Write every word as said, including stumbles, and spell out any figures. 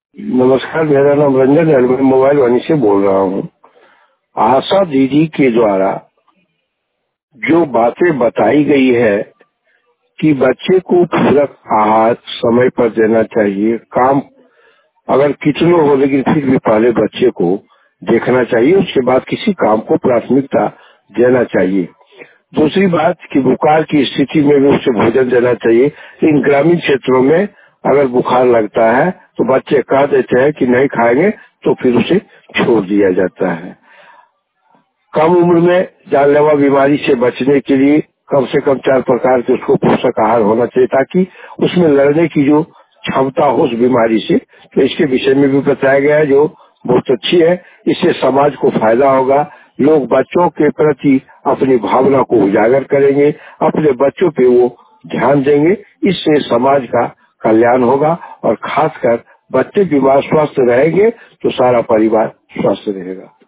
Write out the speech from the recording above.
नमस्कार, मेरा नाम रंजन है। मैं मोबाइल वाणी से बोल रहा हूँ। आशा दीदी के द्वारा जो बातें बताई गई है कि बच्चे को पूरक आहार समय पर देना चाहिए, काम अगर कितनों हो लेकिन फिर भी पहले बच्चे को देखना चाहिए, उसके बाद किसी काम को प्राथमिकता देना चाहिए। दूसरी बात कि बुखार की स्थिति में भी उसे भोजन देना चाहिए। इन ग्रामीण क्षेत्रों में अगर बुखार लगता है तो बच्चे कह देते हैं कि नहीं खाएंगे, तो फिर उसे छोड़ दिया जाता है। कम उम्र में जानलेवा बीमारी से बचने के लिए कम से कम चार प्रकार के उसको पोषक आहार होना चाहिए, ताकि उसमें लड़ने की जो क्षमता हो उस बीमारी से। तो इसके विषय में भी बताया गया है, जो बहुत अच्छी है। इससे समाज को फायदा होगा। लोग बच्चों के प्रति अपनी भावना को उजागर करेंगे, अपने बच्चों पे वो ध्यान देंगे। इससे समाज का कल्याण होगा और खासकर बच्चे बीमार स्वस्थ रहेंगे तो सारा परिवार स्वस्थ रहेगा।